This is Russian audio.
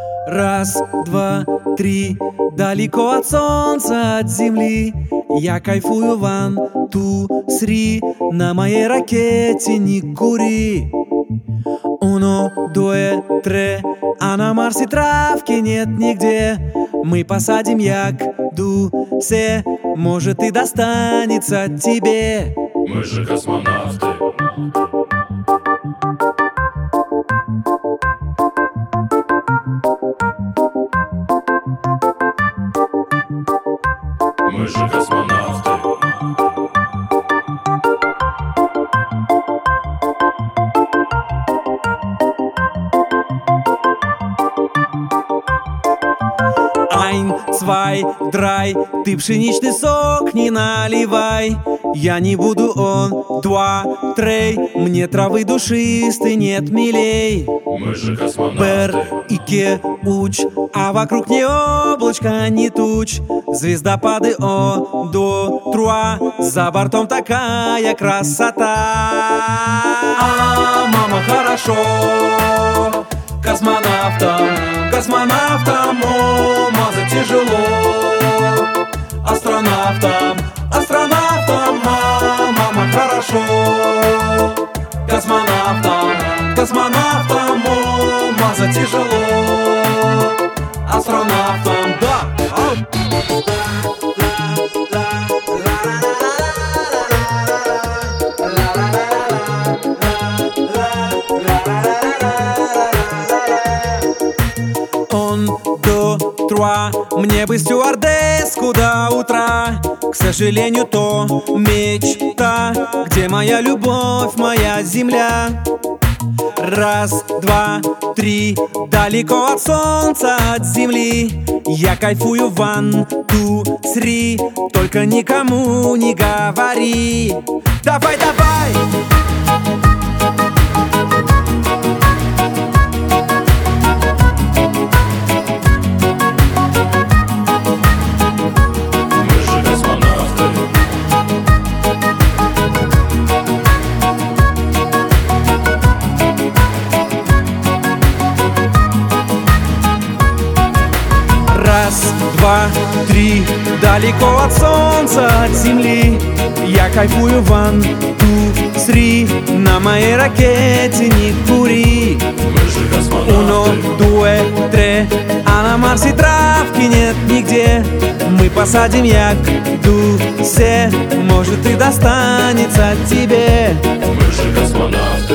Раз, два, три, далеко от солнца, от земли. Я кайфую, ван, ту, сри, на моей ракете не кури. Uno, due, tre, а на Марсе травки нет нигде. Мы посадим ягду-се, может и достанется тебе. Мы же космонавты. Мы же космонавты. Ein, zwei, drei, ты пшеничный сок не наливай. Я не буду он, два, трей, мне травы душистой нет милей. Мы же космонавты. Бер, ике, уч, а вокруг не облачко, не туч. Звездопады о, до, труа, за бортом такая красота. А, мама, хорошо, космонавтам, космонавтам, о, мазать тяжело. Астронавтам, астронавтам, мама, хорошо. Космонавтам, космонавтам, о, мазать тяжело. Астронавтам, да. Он, до, труа, мне бы стюардесску до утра. К сожалению, то мечта, где моя любовь, моя земля. Раз, два, три, далеко от солнца, от земли. Я кайфую, ван, ту, сри, только никому не говори. Давай, давай! Мы же космонавты. Раз, два, три, далеко от солнца, от земли. Я кайфую, ван, ту, сри, на моей ракете не кури. Мы же космонавты. Uno, due, tre, а на Марсе травки нет нигде. Мы посадим ягду-се, может и достанется тебе. Мы же космонавты.